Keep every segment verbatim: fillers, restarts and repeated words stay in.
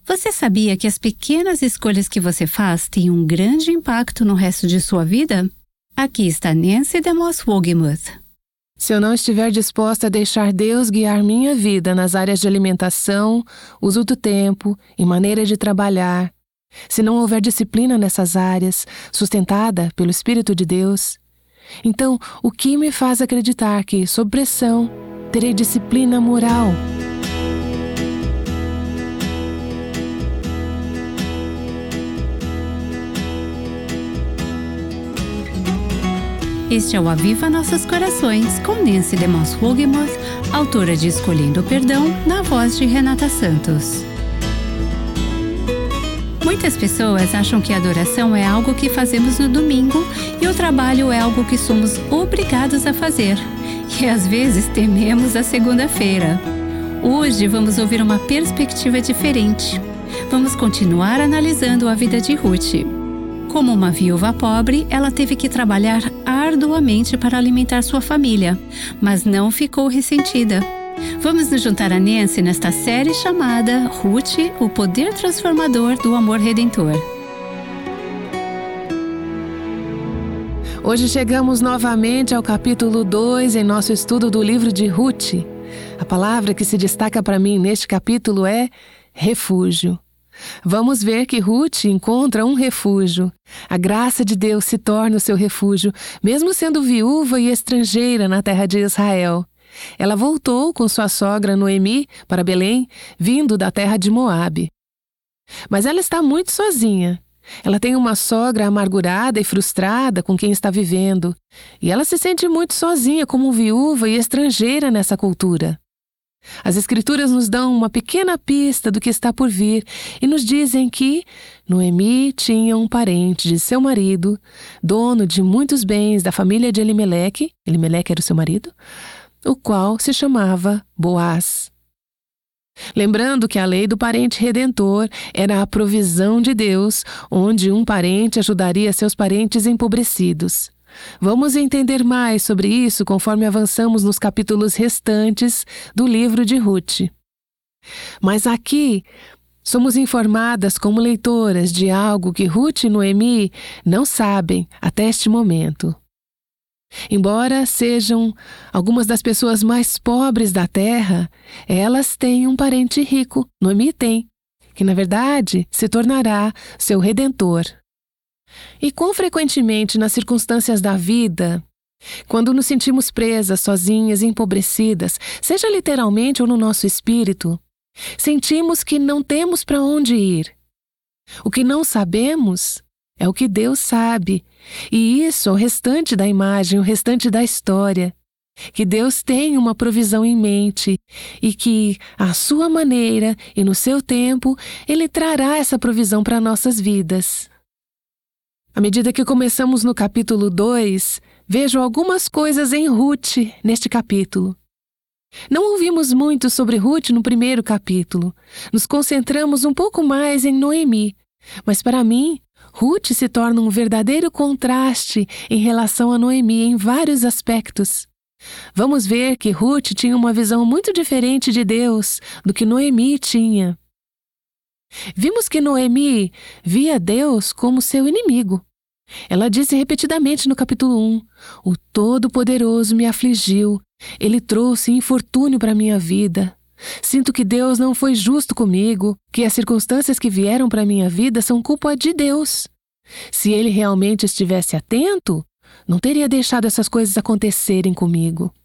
Você sabia que as pequenas escolhas que você faz têm um grande impacto no resto de sua vida? Aqui está Nancy DeMoss Wolgemuth. Se eu não estiver disposta a deixar Deus guiar minha vida nas áreas de alimentação, uso do tempo e maneira de trabalhar, se não houver disciplina nessas áreas, sustentada pelo Espírito de Deus, então o que me faz acreditar que, sob pressão, terei disciplina moral? Este é o Aviva Nossos Corações, com Nancy DeMoss Wolgemuth, autora de Escolhendo o Perdão, na voz de Renata Santos. Muitas pessoas acham que a adoração é algo que fazemos no domingo e o trabalho é algo que somos obrigados a fazer. E às vezes tememos a segunda-feira. Hoje vamos ouvir uma perspectiva diferente. Vamos continuar analisando a vida de Ruth. Como uma viúva pobre, ela teve que trabalhar arduamente para alimentar sua família, mas não ficou ressentida. Vamos nos juntar a Nancy nesta série chamada Ruth, o poder transformador do amor redentor. Hoje chegamos novamente ao capítulo dois em nosso estudo do livro de Ruth. A palavra que se destaca para mim neste capítulo é refúgio. Vamos ver que Ruth encontra um refúgio. A graça de Deus se torna o seu refúgio, mesmo sendo viúva e estrangeira na terra de Israel. Ela voltou com sua sogra Noemi para Belém, vindo da terra de Moabe. Mas ela está muito sozinha. Ela tem uma sogra amargurada e frustrada com quem está vivendo, e ela se sente muito sozinha como viúva e estrangeira nessa cultura. As Escrituras nos dão uma pequena pista do que está por vir e nos dizem que Noemi tinha um parente de seu marido, dono de muitos bens da família de Elimeleque, Elimeleque era o seu marido, o qual se chamava Boaz. Lembrando que a lei do parente redentor era a provisão de Deus, onde um parente ajudaria seus parentes empobrecidos. Vamos entender mais sobre isso conforme avançamos nos capítulos restantes do livro de Ruth. Mas aqui, somos informadas como leitoras de algo que Ruth e Noemi não sabem até este momento. Embora sejam algumas das pessoas mais pobres da terra, elas têm um parente rico, Noemi tem, que na verdade se tornará seu redentor. E quão frequentemente nas circunstâncias da vida, quando nos sentimos presas, sozinhas e empobrecidas, seja literalmente ou no nosso espírito, sentimos que não temos para onde ir. O que não sabemos é o que Deus sabe, e isso é o restante da imagem, o restante da história. Que Deus tem uma provisão em mente e que, à sua maneira e no seu tempo, Ele trará essa provisão para nossas vidas. À medida que começamos no capítulo dois, vejo algumas coisas em Ruth neste capítulo. Não ouvimos muito sobre Ruth no primeiro capítulo. Nos concentramos um pouco mais em Noemi. Mas para mim, Ruth se torna um verdadeiro contraste em relação a Noemi em vários aspectos. Vamos ver que Ruth tinha uma visão muito diferente de Deus do que Noemi tinha. Vimos que Noemi via Deus como seu inimigo. Ela disse repetidamente no capítulo um, o Todo-Poderoso me afligiu, Ele trouxe infortúnio para minha vida. Sinto que Deus não foi justo comigo, que as circunstâncias que vieram para minha vida são culpa de Deus. Se Ele realmente estivesse atento, não teria deixado essas coisas acontecerem comigo.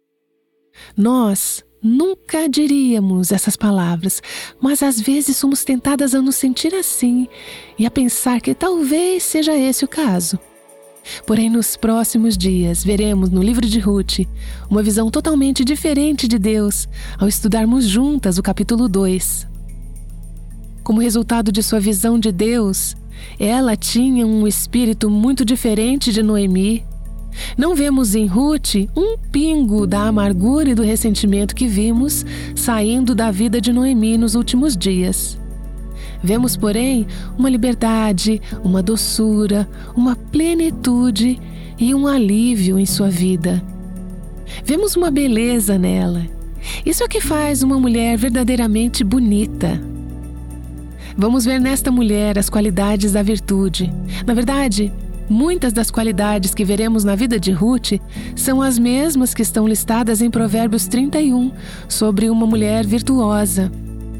Nós nunca diríamos essas palavras, mas às vezes somos tentadas a nos sentir assim e a pensar que talvez seja esse o caso. Porém, nos próximos dias, veremos no livro de Ruth uma visão totalmente diferente de Deus ao estudarmos juntas o capítulo dois. Como resultado de sua visão de Deus, ela tinha um espírito muito diferente de Noemi. Não vemos em Ruth um pingo da amargura e do ressentimento que vimos saindo da vida de Noemi nos últimos dias. Vemos, porém, uma liberdade, uma doçura, uma plenitude e um alívio em sua vida. Vemos uma beleza nela. Isso é o que faz uma mulher verdadeiramente bonita. Vamos ver nesta mulher as qualidades da virtude. Na verdade, muitas das qualidades que veremos na vida de Ruth são as mesmas que estão listadas em Provérbios trinta e um, sobre uma mulher virtuosa.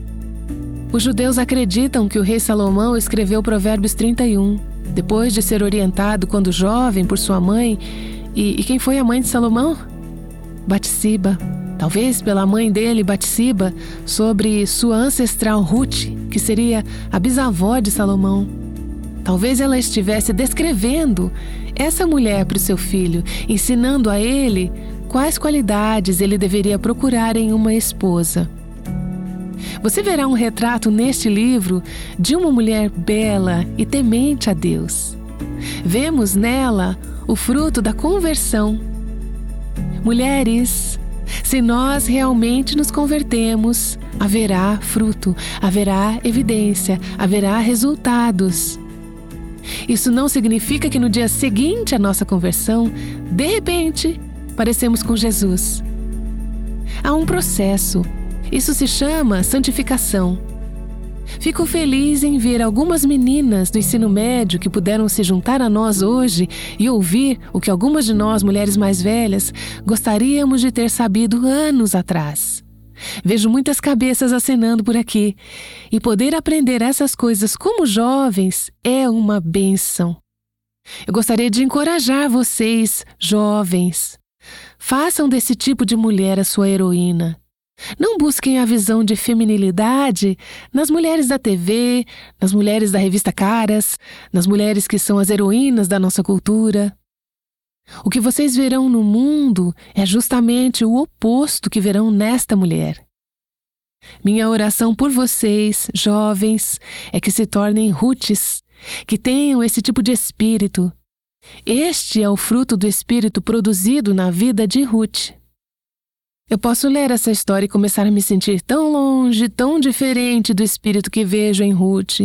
Os judeus acreditam que o rei Salomão escreveu Provérbios trinta e um, depois de ser orientado quando jovem por sua mãe. E, e quem foi a mãe de Salomão? Batseba. Talvez pela mãe dele, Batseba, sobre sua ancestral Ruth, que seria a bisavó de Salomão. Talvez ela estivesse descrevendo essa mulher para o seu filho, ensinando a ele quais qualidades ele deveria procurar em uma esposa. Você verá um retrato neste livro de uma mulher bela e temente a Deus. Vemos nela o fruto da conversão. Mulheres, se nós realmente nos convertemos, haverá fruto, haverá evidência, haverá resultados. Isso não significa que no dia seguinte à nossa conversão, de repente, parecemos com Jesus. Há um processo. Isso se chama santificação. Fico feliz em ver algumas meninas do ensino médio que puderam se juntar a nós hoje e ouvir o que algumas de nós, mulheres mais velhas, gostaríamos de ter sabido anos atrás. Vejo muitas cabeças acenando por aqui, e poder aprender essas coisas como jovens é uma bênção. Eu gostaria de encorajar vocês, jovens. Façam desse tipo de mulher a sua heroína. Não busquem a visão de feminilidade nas mulheres da T V, nas mulheres da revista Caras, nas mulheres que são as heroínas da nossa cultura. O que vocês verão no mundo é justamente o oposto que verão nesta mulher. Minha oração por vocês, jovens, é que se tornem Ruths, que tenham esse tipo de espírito. Este é o fruto do espírito produzido na vida de Ruth. Eu posso ler essa história e começar a me sentir tão longe, tão diferente do espírito que vejo em Ruth.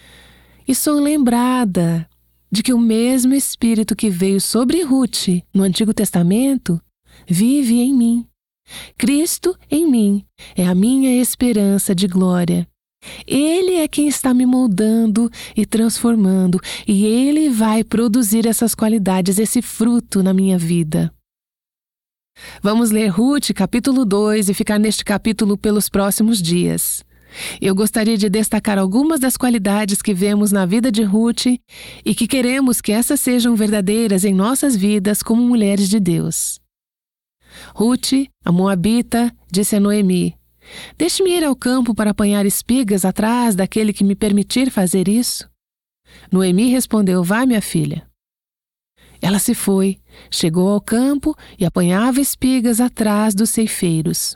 E sou lembrada de que o mesmo espírito que veio sobre Ruth no Antigo Testamento vive em mim. Cristo em mim é a minha esperança de glória. Ele é quem está me moldando e transformando, e Ele vai produzir essas qualidades, esse fruto na minha vida. Vamos ler Ruth, capítulo dois, e ficar neste capítulo pelos próximos dias. Eu gostaria de destacar algumas das qualidades que vemos na vida de Ruth e que queremos que essas sejam verdadeiras em nossas vidas como mulheres de Deus. Ruth, a moabita, disse a Noemi: "Deixe-me ir ao campo para apanhar espigas atrás daquele que me permitir fazer isso." Noemi respondeu: "Vá, minha filha." Ela se foi, chegou ao campo e apanhava espigas atrás dos ceifeiros.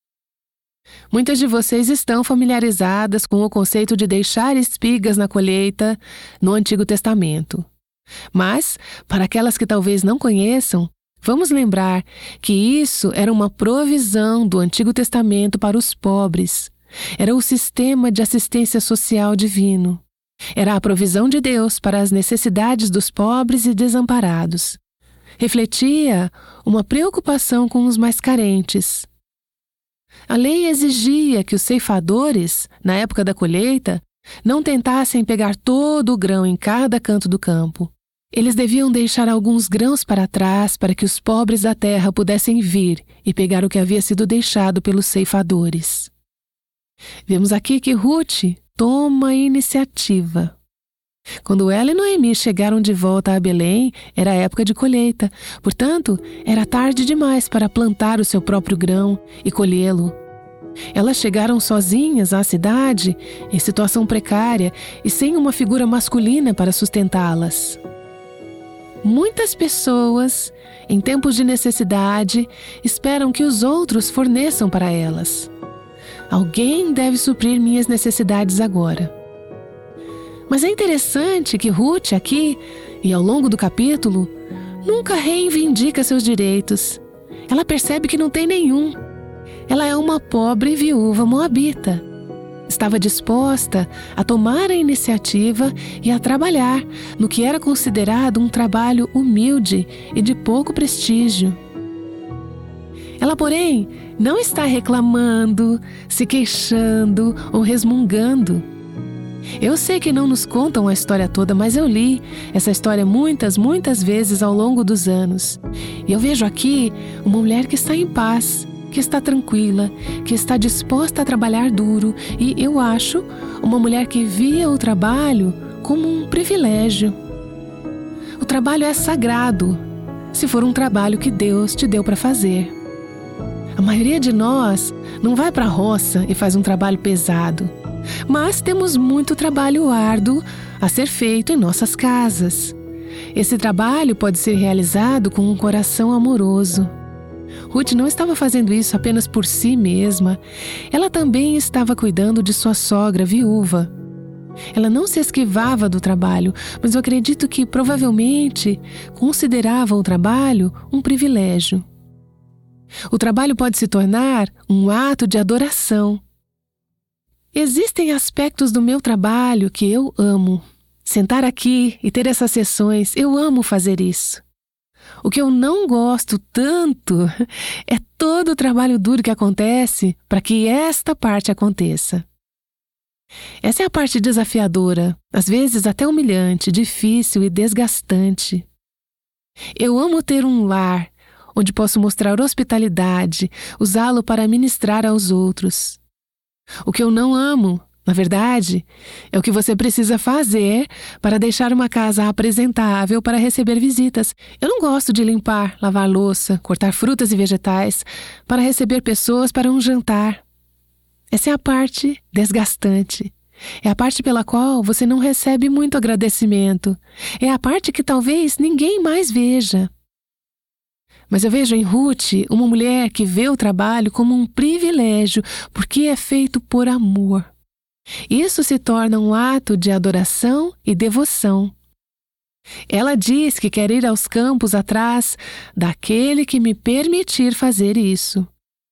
Muitas de vocês estão familiarizadas com o conceito de deixar espigas na colheita no Antigo Testamento. Mas, para aquelas que talvez não conheçam, vamos lembrar que isso era uma provisão do Antigo Testamento para os pobres. Era o sistema de assistência social divino. Era a provisão de Deus para as necessidades dos pobres e desamparados. Refletia uma preocupação com os mais carentes. A lei exigia que os ceifadores, na época da colheita, não tentassem pegar todo o grão em cada canto do campo. Eles deviam deixar alguns grãos para trás para que os pobres da terra pudessem vir e pegar o que havia sido deixado pelos ceifadores. Vemos aqui que Ruth toma a iniciativa. Quando ela e Noemi chegaram de volta a Belém, era a época de colheita, portanto, era tarde demais para plantar o seu próprio grão e colhê-lo. Elas chegaram sozinhas à cidade, em situação precária e sem uma figura masculina para sustentá-las. Muitas pessoas, em tempos de necessidade, esperam que os outros forneçam para elas. Alguém deve suprir minhas necessidades agora. Mas é interessante que Ruth aqui, e ao longo do capítulo, nunca reivindica seus direitos. Ela percebe que não tem nenhum. Ela é uma pobre viúva moabita. Estava disposta a tomar a iniciativa e a trabalhar no que era considerado um trabalho humilde e de pouco prestígio. Ela, porém, não está reclamando, se queixando ou resmungando. Eu sei que não nos contam a história toda, mas eu li essa história muitas, muitas vezes ao longo dos anos. E eu vejo aqui uma mulher que está em paz, que está tranquila, que está disposta a trabalhar duro. E eu acho uma mulher que via o trabalho como um privilégio. O trabalho é sagrado, se for um trabalho que Deus te deu para fazer. A maioria de nós não vai para a roça e faz um trabalho pesado. Mas temos muito trabalho árduo a ser feito em nossas casas. Esse trabalho pode ser realizado com um coração amoroso. Ruth não estava fazendo isso apenas por si mesma. Ela também estava cuidando de sua sogra viúva. Ela não se esquivava do trabalho, mas eu acredito que provavelmente considerava o trabalho um privilégio. O trabalho pode se tornar um ato de adoração. Existem aspectos do meu trabalho que eu amo. Sentar aqui e ter essas sessões, eu amo fazer isso. O que eu não gosto tanto é todo o trabalho duro que acontece para que esta parte aconteça. Essa é a parte desafiadora, às vezes até humilhante, difícil e desgastante. Eu amo ter um lar onde posso mostrar hospitalidade, usá-lo para ministrar aos outros. O que eu não amo, na verdade, é o que você precisa fazer para deixar uma casa apresentável para receber visitas. Eu não gosto de limpar, lavar louça, cortar frutas e vegetais para receber pessoas para um jantar. Essa é a parte desgastante. É a parte pela qual você não recebe muito agradecimento. É a parte que talvez ninguém mais veja. Mas eu vejo em Ruth uma mulher que vê o trabalho como um privilégio, porque é feito por amor. Isso se torna um ato de adoração e devoção. Ela diz que quer ir aos campos atrás daquele que me permitir fazer isso.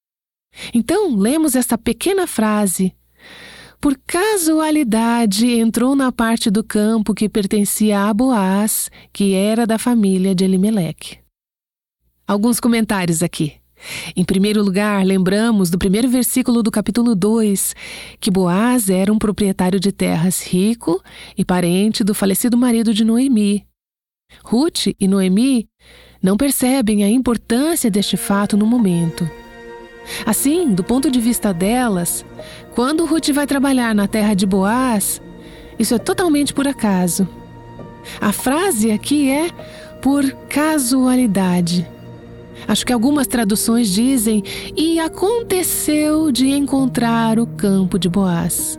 Então, lemos esta pequena frase. Por casualidade, entrou na parte do campo que pertencia a Boaz, que era da família de Elimeleque. Alguns comentários aqui. Em primeiro lugar, lembramos do primeiro versículo do capítulo dois, que Boaz era um proprietário de terras rico e parente do falecido marido de Noemi. Ruth e Noemi não percebem a importância deste fato no momento. Assim, do ponto de vista delas, quando Ruth vai trabalhar na terra de Boaz, isso é totalmente por acaso. A frase aqui é por casualidade. Acho que algumas traduções dizem, e aconteceu de encontrar o campo de Boaz.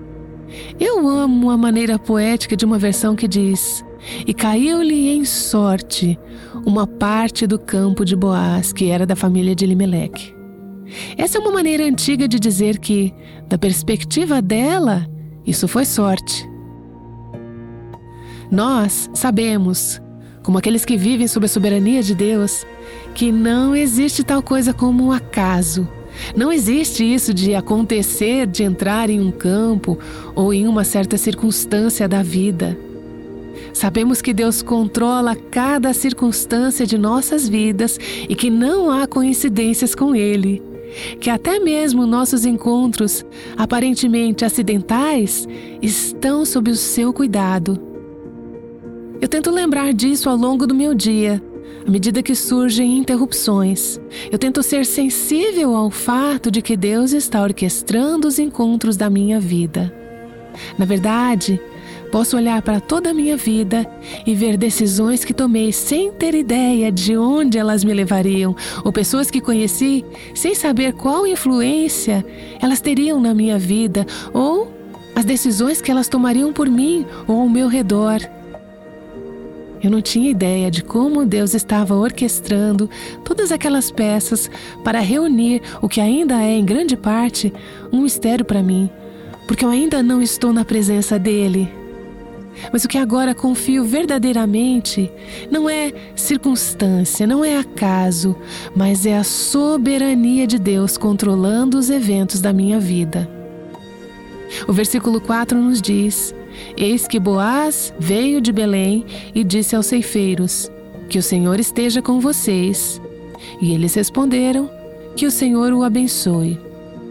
Eu amo a maneira poética de uma versão que diz, e caiu-lhe em sorte uma parte do campo de Boaz, que era da família de Elimeleque. Essa é uma maneira antiga de dizer que, da perspectiva dela, isso foi sorte. Nós sabemos, como aqueles que vivem sob a soberania de Deus, que não existe tal coisa como um acaso. Não existe isso de acontecer, de entrar em um campo ou em uma certa circunstância da vida. Sabemos que Deus controla cada circunstância de nossas vidas e que não há coincidências com Ele. Que até mesmo nossos encontros, aparentemente acidentais, estão sob o seu cuidado. Eu tento lembrar disso ao longo do meu dia, à medida que surgem interrupções. Eu tento ser sensível ao fato de que Deus está orquestrando os encontros da minha vida. Na verdade, posso olhar para toda a minha vida e ver decisões que tomei sem ter ideia de onde elas me levariam, ou pessoas que conheci sem saber qual influência elas teriam na minha vida, ou as decisões que elas tomariam por mim ou ao meu redor. Eu não tinha ideia de como Deus estava orquestrando todas aquelas peças para reunir o que ainda é, em grande parte, um mistério para mim, porque eu ainda não estou na presença dele. Mas o que agora confio verdadeiramente não é circunstância, não é acaso, mas é a soberania de Deus controlando os eventos da minha vida. O versículo quatro nos diz: Eis que Boaz veio de Belém e disse aos ceifeiros: Que o Senhor esteja com vocês. E eles responderam: Que o Senhor o abençoe.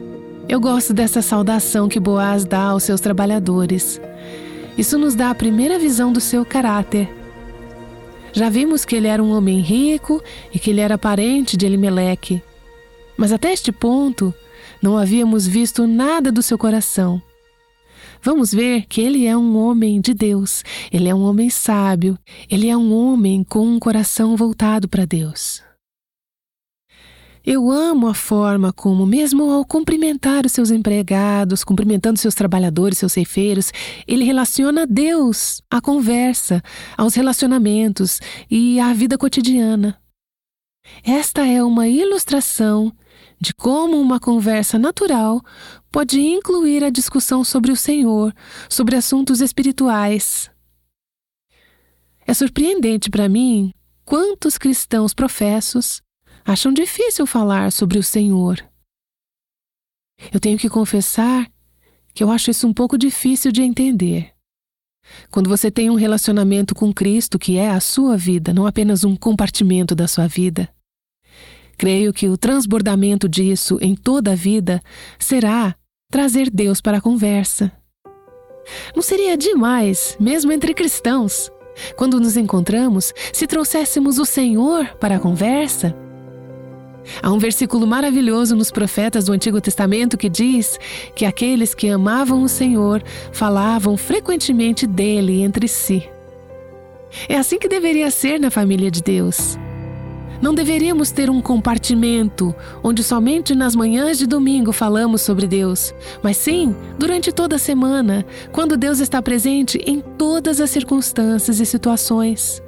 Eu gosto dessa saudação que Boaz dá aos seus trabalhadores. Isso nos dá a primeira visão do seu caráter. Já vimos que ele era um homem rico e que ele era parente de Elimeleque. Mas até este ponto, não havíamos visto nada do seu coração. Vamos ver que ele é um homem de Deus, ele é um homem sábio, ele é um homem com um coração voltado para Deus. Eu amo a forma como, mesmo ao cumprimentar os seus empregados, cumprimentando seus trabalhadores, seus ceifeiros, ele relaciona Deus à conversa, aos relacionamentos e à vida cotidiana. Esta é uma ilustração de como uma conversa natural pode incluir a discussão sobre o Senhor, sobre assuntos espirituais. É surpreendente para mim quantos cristãos professos acham difícil falar sobre o Senhor. Eu tenho que confessar que eu acho isso um pouco difícil de entender. Quando você tem um relacionamento com Cristo que é a sua vida, não apenas um compartimento da sua vida, creio que o transbordamento disso em toda a vida será trazer Deus para a conversa. Não seria demais, mesmo entre cristãos, quando nos encontramos, se trouxéssemos o Senhor para a conversa? Há um versículo maravilhoso nos profetas do Antigo Testamento que diz que aqueles que amavam o Senhor falavam frequentemente dele entre si. É assim que deveria ser na família de Deus. Não deveríamos ter um compartimento onde somente nas manhãs de domingo falamos sobre Deus, mas sim durante toda a semana, quando Deus está presente em todas as circunstâncias e situações.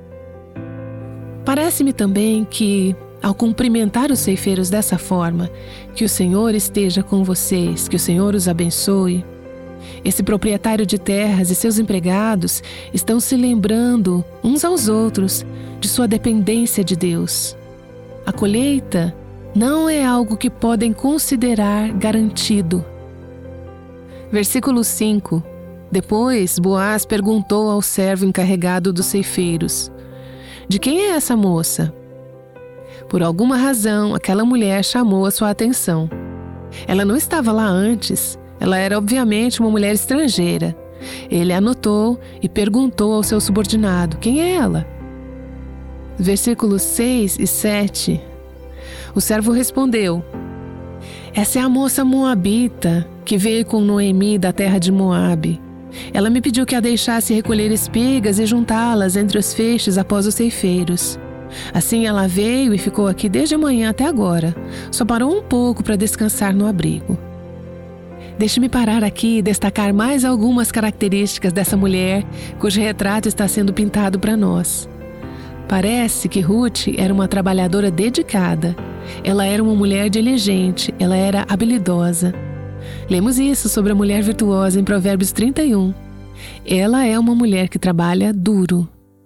Parece-me também que, ao cumprimentar os ceifeiros dessa forma, que o Senhor esteja com vocês, que o Senhor os abençoe, esse proprietário de terras e seus empregados estão se lembrando uns aos outros de sua dependência de Deus. A colheita não é algo que podem considerar garantido. Versículo cinco. Depois, Boaz perguntou ao servo encarregado dos ceifeiros: de quem é essa moça? Por alguma razão, aquela mulher chamou a sua atenção. Ela não estava lá antes. Ela era obviamente uma mulher estrangeira. Ele anotou e perguntou ao seu subordinado: quem é ela? Versículos seis e sete. O servo respondeu: essa é a moça moabita que veio com Noemi da terra de Moabe. Ela me pediu que a deixasse recolher espigas e juntá-las entre os feixes após os ceifeiros. Assim ela veio e ficou aqui desde a manhã até agora. Só parou um pouco para descansar no abrigo. Deixe-me parar aqui e destacar mais algumas características dessa mulher cujo retrato está sendo pintado para nós. Parece que Ruth era uma trabalhadora dedicada. Ela era uma mulher diligente, ela era habilidosa. Lemos isso sobre a mulher virtuosa em Provérbios trinta e um. Ela é uma mulher que trabalha duro.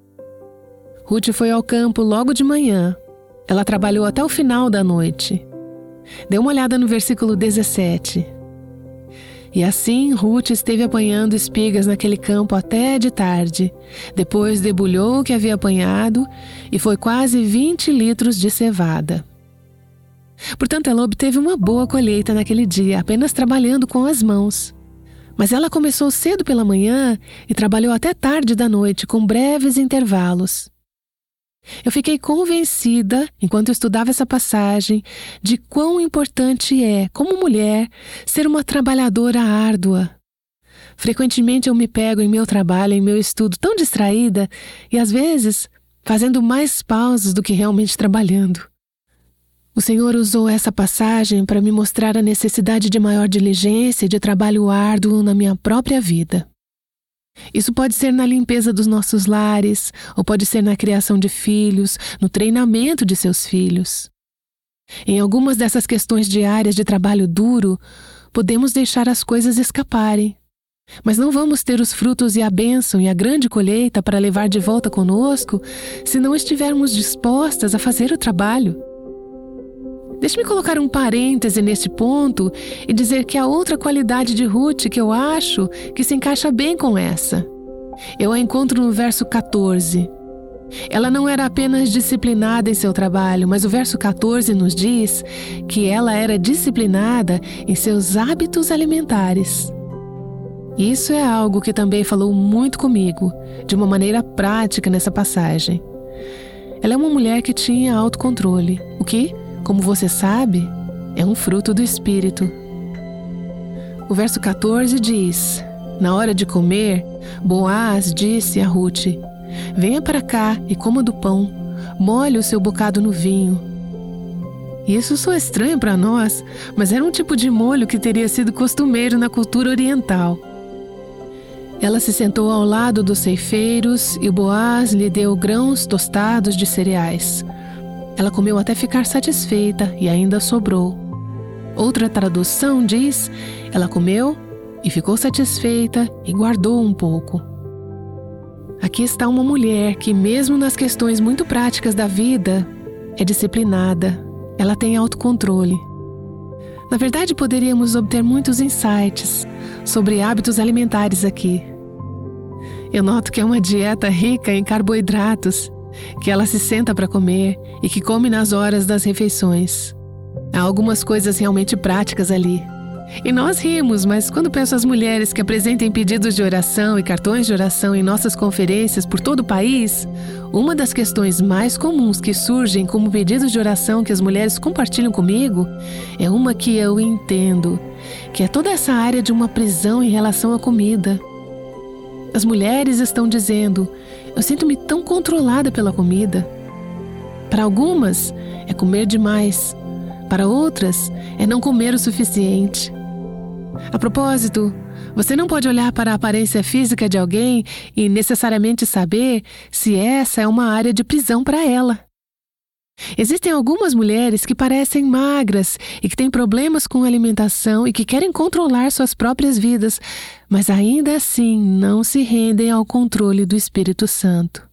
Ruth foi ao campo logo de manhã. Ela trabalhou até o final da noite. Dê uma olhada no versículo dezessete. E assim Ruth esteve apanhando espigas naquele campo até de tarde. Depois debulhou o que havia apanhado e foi quase vinte litros de cevada. Portanto, ela obteve uma boa colheita naquele dia, apenas trabalhando com as mãos. Mas ela começou cedo pela manhã e trabalhou até tarde da noite, com breves intervalos. Eu fiquei convencida, enquanto eu estudava essa passagem, de quão importante é, como mulher, ser uma trabalhadora árdua. Frequentemente eu me pego em meu trabalho, em meu estudo, tão distraída e, às vezes, fazendo mais pausas do que realmente trabalhando. O Senhor usou essa passagem para me mostrar a necessidade de maior diligência e de trabalho árduo na minha própria vida. Isso pode ser na limpeza dos nossos lares, ou pode ser na criação de filhos, no treinamento de seus filhos. Em algumas dessas questões diárias de trabalho duro, podemos deixar as coisas escaparem. Mas não vamos ter os frutos e a bênção e a grande colheita para levar de volta conosco se não estivermos dispostas a fazer o trabalho. Deixe-me colocar um parêntese neste ponto e dizer que há outra qualidade de Ruth que eu acho que se encaixa bem com essa. Eu a encontro no verso quatorze. Ela não era apenas disciplinada em seu trabalho, mas o verso quatorze nos diz que ela era disciplinada em seus hábitos alimentares. Isso é algo que também falou muito comigo, de uma maneira prática nessa passagem. Ela é uma mulher que tinha autocontrole, o que, como você sabe, é um fruto do Espírito. O verso quatorze diz: na hora de comer, Boaz disse a Ruth: venha para cá e coma do pão, molhe o seu bocado no vinho. Isso soa estranho para nós, mas era um tipo de molho que teria sido costumeiro na cultura oriental. Ela se sentou ao lado dos ceifeiros e Boaz lhe deu grãos tostados de cereais. Ela comeu até ficar satisfeita e ainda sobrou. Outra tradução diz: ela comeu e ficou satisfeita e guardou um pouco. Aqui está uma mulher que, mesmo nas questões muito práticas da vida, é disciplinada. Ela tem autocontrole. Na verdade, poderíamos obter muitos insights sobre hábitos alimentares aqui. Eu noto que é uma dieta rica em carboidratos, que ela se senta para comer e que come nas horas das refeições. Há algumas coisas realmente práticas ali. E nós rimos, mas quando penso as mulheres que apresentem pedidos de oração e cartões de oração em nossas conferências por todo o país, uma das questões mais comuns que surgem como pedidos de oração que as mulheres compartilham comigo é uma que eu entendo, que é toda essa área de uma prisão em relação à comida. As mulheres estão dizendo: eu sinto-me tão controlada pela comida. Para algumas, é comer demais. Para outras, é não comer o suficiente. A propósito, você não pode olhar para a aparência física de alguém e necessariamente saber se essa é uma área de prisão para ela. Existem algumas mulheres que parecem magras e que têm problemas com alimentação e que querem controlar suas próprias vidas, mas ainda assim não se rendem ao controle do Espírito Santo.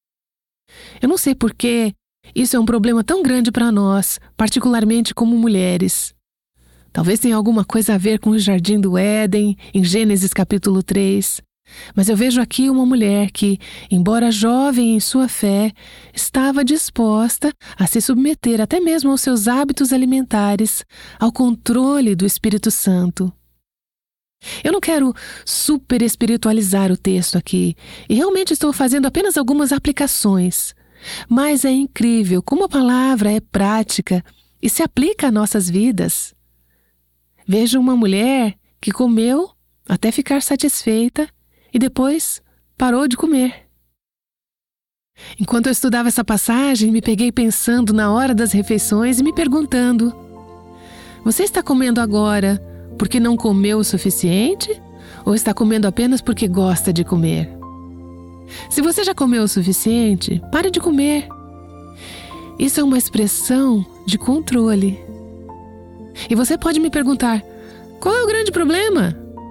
Eu não sei por que isso é um problema tão grande para nós, particularmente como mulheres. Talvez tenha alguma coisa a ver com o Jardim do Éden, em Gênesis capítulo três. Mas eu vejo aqui uma mulher que, embora jovem em sua fé, estava disposta a se submeter até mesmo aos seus hábitos alimentares, ao controle do Espírito Santo. Eu não quero super espiritualizar o texto aqui, e realmente estou fazendo apenas algumas aplicações. Mas é incrível como a palavra é prática e se aplica a nossas vidas. Vejo uma mulher que comeu até ficar satisfeita e depois parou de comer. Enquanto eu estudava essa passagem, me peguei pensando na hora das refeições e me perguntando: você está comendo agora porque não comeu o suficiente ou está comendo apenas porque gosta de comer? Se você já comeu o suficiente, pare de comer. Isso é uma expressão de controle. E você pode me perguntar: qual é o grande problema?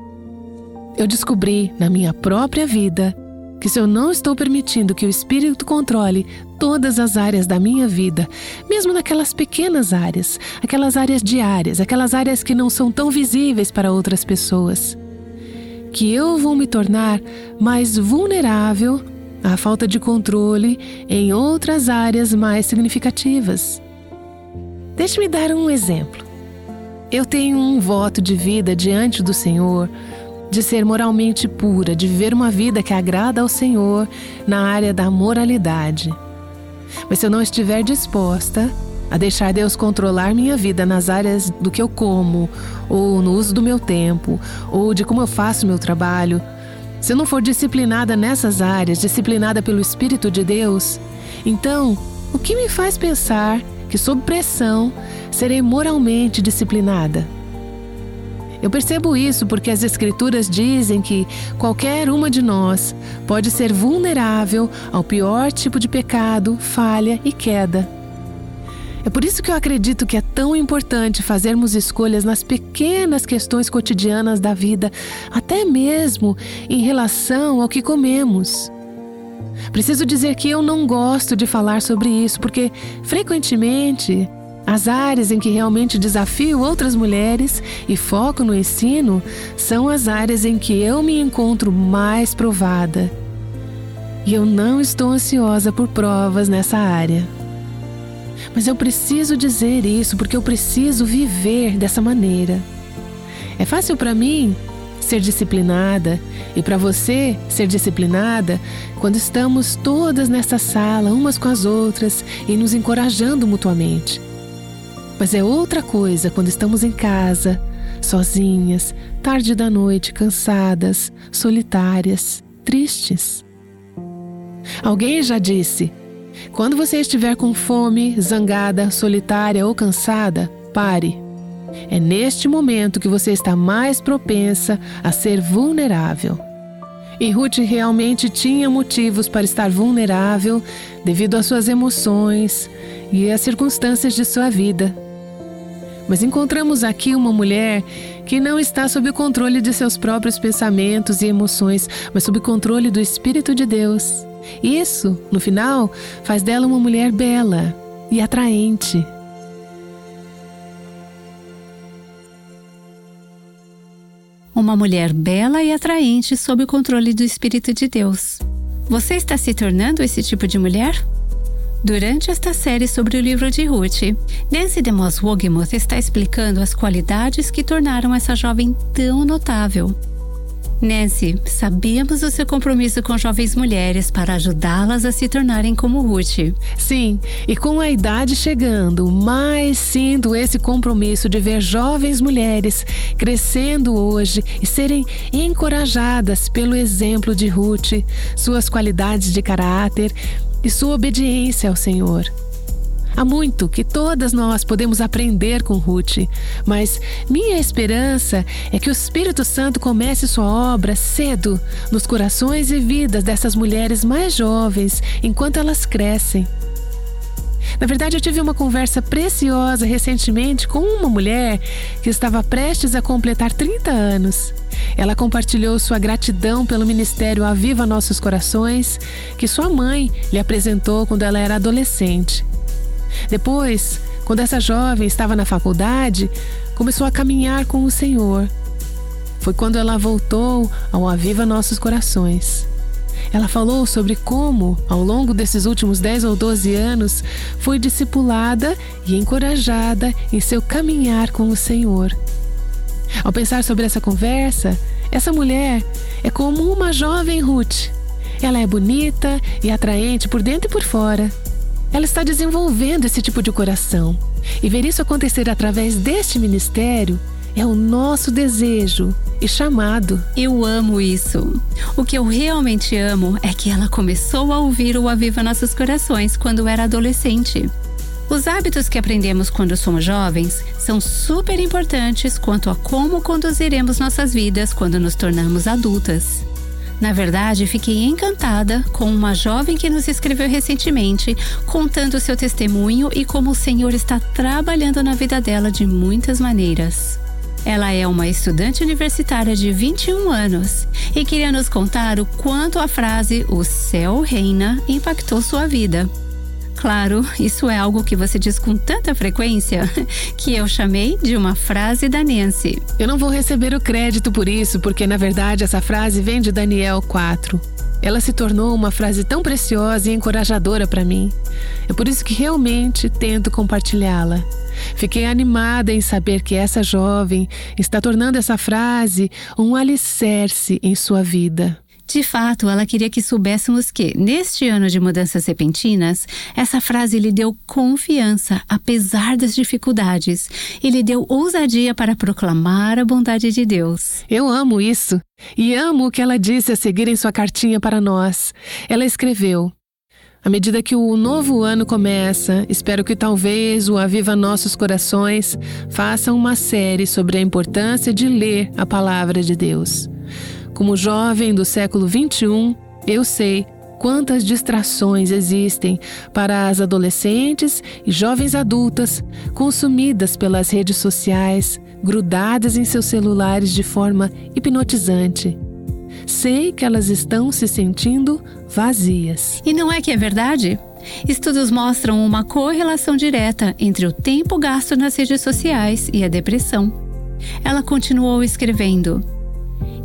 Eu descobri na minha própria vida que se eu não estou permitindo que o Espírito controle todas as áreas da minha vida, mesmo naquelas pequenas áreas, aquelas áreas diárias, aquelas áreas que não são tão visíveis para outras pessoas, que eu vou me tornar mais vulnerável à falta de controle em outras áreas mais significativas. Deixe-me dar um exemplo. Eu tenho um voto de vida diante do Senhor, de ser moralmente pura, de viver uma vida que agrada ao Senhor na área da moralidade. Mas se eu não estiver disposta a deixar Deus controlar minha vida nas áreas do que eu como, ou no uso do meu tempo, ou de como eu faço meu trabalho, se eu não for disciplinada nessas áreas, disciplinada pelo Espírito de Deus, então, o que me faz pensar que sob pressão serei moralmente disciplinada? Eu percebo isso porque as Escrituras dizem que qualquer uma de nós pode ser vulnerável ao pior tipo de pecado, falha e queda. É por isso que eu acredito que é tão importante fazermos escolhas nas pequenas questões cotidianas da vida, até mesmo em relação ao que comemos. Preciso dizer que eu não gosto de falar sobre isso, porque, frequentemente, as áreas em que realmente desafio outras mulheres e foco no ensino são as áreas em que eu me encontro mais provada. E eu não estou ansiosa por provas nessa área. Mas eu preciso dizer isso porque eu preciso viver dessa maneira. É fácil para mim ser disciplinada e para você ser disciplinada quando estamos todas nessa sala, umas com as outras e nos encorajando mutuamente. Mas é outra coisa quando estamos em casa, sozinhas, tarde da noite, cansadas, solitárias, tristes. Alguém já disse: quando você estiver com fome, zangada, solitária ou cansada, pare. É neste momento que você está mais propensa a ser vulnerável. E Ruth realmente tinha motivos para estar vulnerável devido às suas emoções e às circunstâncias de sua vida. Mas encontramos aqui uma mulher que não está sob o controle de seus próprios pensamentos e emoções, mas sob o controle do Espírito de Deus. Isso, no final, faz dela uma mulher bela e atraente. Uma mulher bela e atraente sob o controle do Espírito de Deus. Você está se tornando esse tipo de mulher? Durante esta série sobre o livro de Ruth, Nancy DeMoss Wogemuth está explicando as qualidades que tornaram essa jovem tão notável. Nancy, sabemos o seu compromisso com jovens mulheres para ajudá-las a se tornarem como Ruth. Sim, e com a idade chegando, mais sinto esse compromisso de ver jovens mulheres crescendo hoje e serem encorajadas pelo exemplo de Ruth, suas qualidades de caráter e sua obediência ao Senhor. Há muito que todas nós podemos aprender com Ruth, mas minha esperança é que o Espírito Santo comece sua obra cedo nos corações e vidas dessas mulheres mais jovens enquanto elas crescem. Na verdade, eu tive uma conversa preciosa recentemente com uma mulher que estava prestes a completar trinta anos. Ela compartilhou sua gratidão pelo ministério Aviva Nossos Corações, que sua mãe lhe apresentou quando ela era adolescente. Depois, quando essa jovem estava na faculdade, começou a caminhar com o Senhor. Foi quando ela voltou ao Aviva Nossos Corações. Ela falou sobre como, ao longo desses últimos dez ou doze anos, foi discipulada e encorajada em seu caminhar com o Senhor. Ao pensar sobre essa conversa, essa mulher é como uma jovem Ruth. Ela é bonita e atraente por dentro e por fora. Ela está desenvolvendo esse tipo de coração. E ver isso acontecer através deste ministério é o nosso desejo e chamado. Eu amo isso. O que eu realmente amo é que ela começou a ouvir o Aviva Nossos Corações quando era adolescente. Os hábitos que aprendemos quando somos jovens são super importantes quanto a como conduziremos nossas vidas quando nos tornamos adultas. Na verdade, fiquei encantada com uma jovem que nos escreveu recentemente, contando seu testemunho e como o Senhor está trabalhando na vida dela de muitas maneiras. Ela é uma estudante universitária de vinte e um anos e queria nos contar o quanto a frase "O céu reina" impactou sua vida. Claro, isso é algo que você diz com tanta frequência que eu chamei de uma frase da Nancy. Eu não vou receber o crédito por isso, porque na verdade essa frase vem de Daniel quatro. Ela se tornou uma frase tão preciosa e encorajadora para mim. É por isso que realmente tento compartilhá-la. Fiquei animada em saber que essa jovem está tornando essa frase um alicerce em sua vida. De fato, ela queria que soubéssemos que, neste ano de mudanças repentinas, essa frase lhe deu confiança, apesar das dificuldades, e lhe deu ousadia para proclamar a bondade de Deus. Eu amo isso, e amo o que ela disse a seguir em sua cartinha para nós. Ela escreveu: à medida que o novo ano começa, espero que talvez o Aviva Nossos Corações faça uma série sobre a importância de ler a Palavra de Deus. Como jovem do século vinte e um, eu sei quantas distrações existem para as adolescentes e jovens adultas consumidas pelas redes sociais, grudadas em seus celulares de forma hipnotizante. Sei que elas estão se sentindo vazias. E não é que é verdade? Estudos mostram uma correlação direta entre o tempo gasto nas redes sociais e a depressão. Ela continuou escrevendo: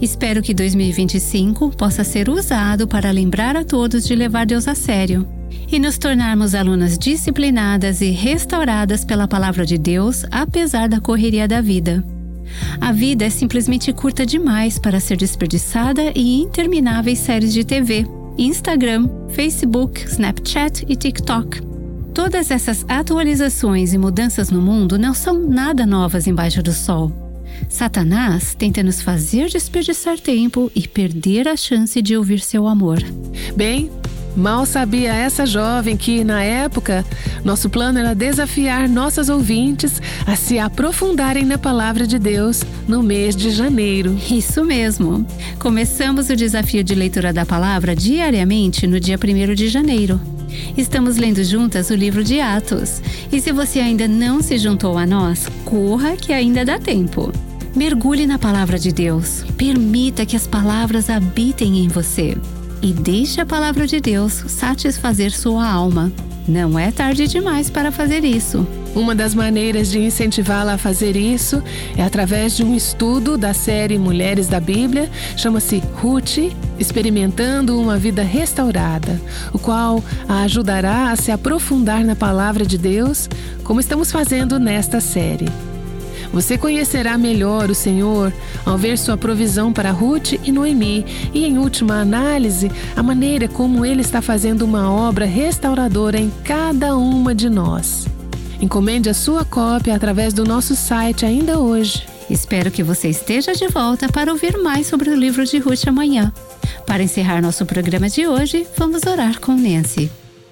Espero que dois mil e vinte e cinco possa ser usado para lembrar a todos de levar Deus a sério e nos tornarmos alunas disciplinadas e restauradas pela palavra de Deus, apesar da correria da vida. A vida é simplesmente curta demais para ser desperdiçada em intermináveis séries de T V, Instagram, Facebook, Snapchat e TikTok. Todas essas atualizações e mudanças no mundo não são nada novas embaixo do sol. Satanás tenta nos fazer desperdiçar tempo e perder a chance de ouvir seu amor. Bem, mal sabia essa jovem que, na época, nosso plano era desafiar nossas ouvintes a se aprofundarem na palavra de Deus no mês de janeiro. Isso mesmo! Começamos o desafio de leitura da palavra diariamente no dia primeiro de janeiro. Estamos lendo juntas o livro de Atos. E se você ainda não se juntou a nós, corra que ainda dá tempo. Mergulhe na palavra de Deus. Permita que as palavras habitem em você. E deixe a palavra de Deus satisfazer sua alma. Não é tarde demais para fazer isso. Uma das maneiras de incentivá-la a fazer isso é através de um estudo da série Mulheres da Bíblia, chama-se Ruth, Experimentando uma Vida Restaurada, o qual a ajudará a se aprofundar na palavra de Deus, como estamos fazendo nesta série. Você conhecerá melhor o Senhor ao ver sua provisão para Ruth e Noemi e, em última análise, a maneira como Ele está fazendo uma obra restauradora em cada uma de nós. Encomende a sua cópia através do nosso site ainda hoje. Espero que você esteja de volta para ouvir mais sobre o livro de Ruth amanhã. Para encerrar nosso programa de hoje, vamos orar com Nancy.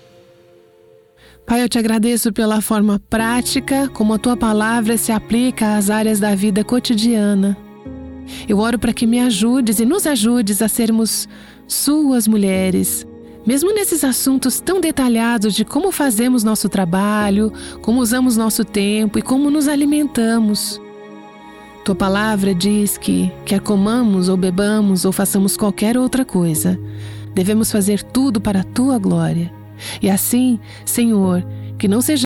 Pai, eu te agradeço pela forma prática como a Tua palavra se aplica às áreas da vida cotidiana. Eu oro para que me ajudes e nos ajudes a sermos Suas mulheres, mesmo nesses assuntos tão detalhados de como fazemos nosso trabalho, como usamos nosso tempo e como nos alimentamos. Tua palavra diz que, quer comamos ou bebamos ou façamos qualquer outra coisa, devemos fazer tudo para a Tua glória. E assim, Senhor, que não seja